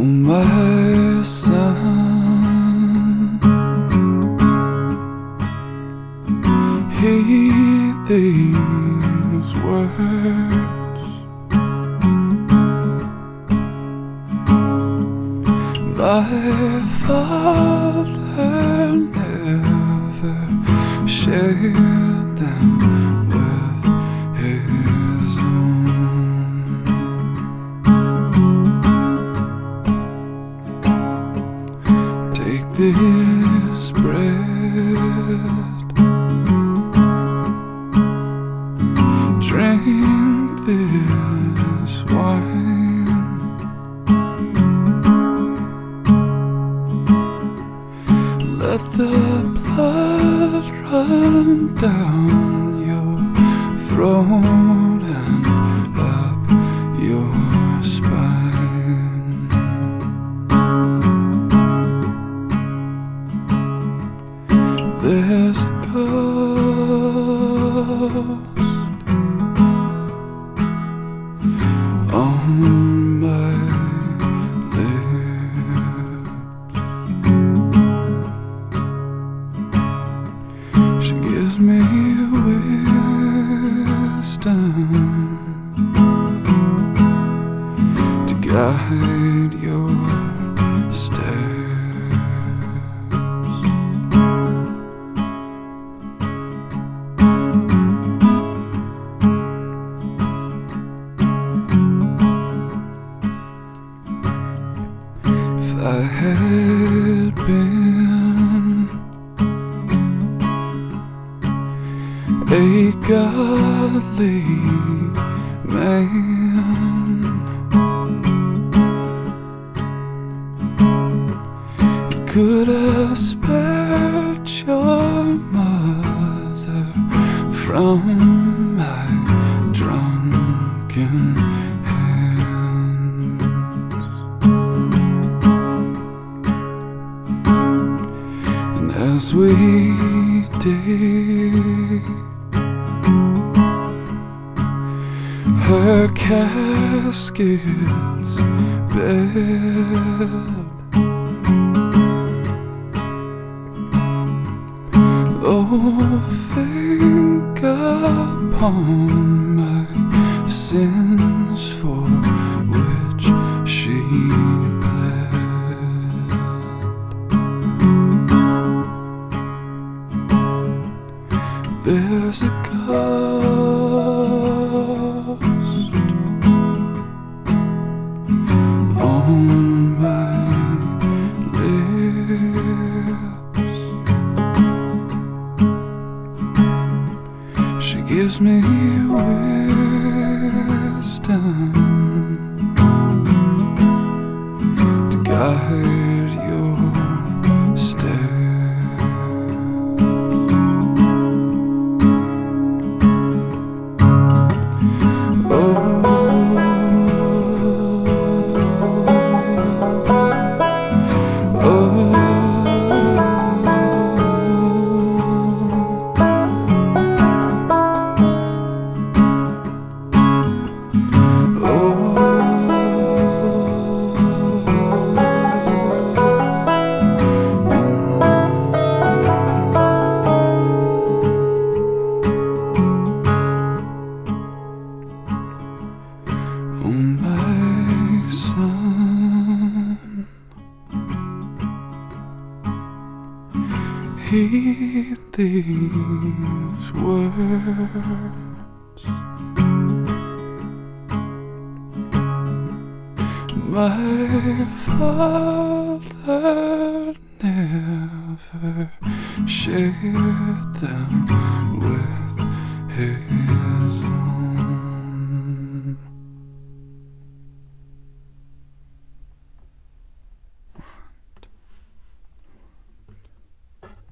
my son, heed these words. My father never shared them with his own. Take this bread, drink this wine, let the blood run down your throat and up your spine. There's a ghost on my lips. She gives me wisdom to guide your steps. If I had been a godly man, you could have spared your mother from my drunken hands. And as we dig her casket's bed, oh, think upon my sins for which she bled. There's a ghost on my lips. She gives me wisdom to guide your steps. Oh, my son, heed these words. My father never shared them with his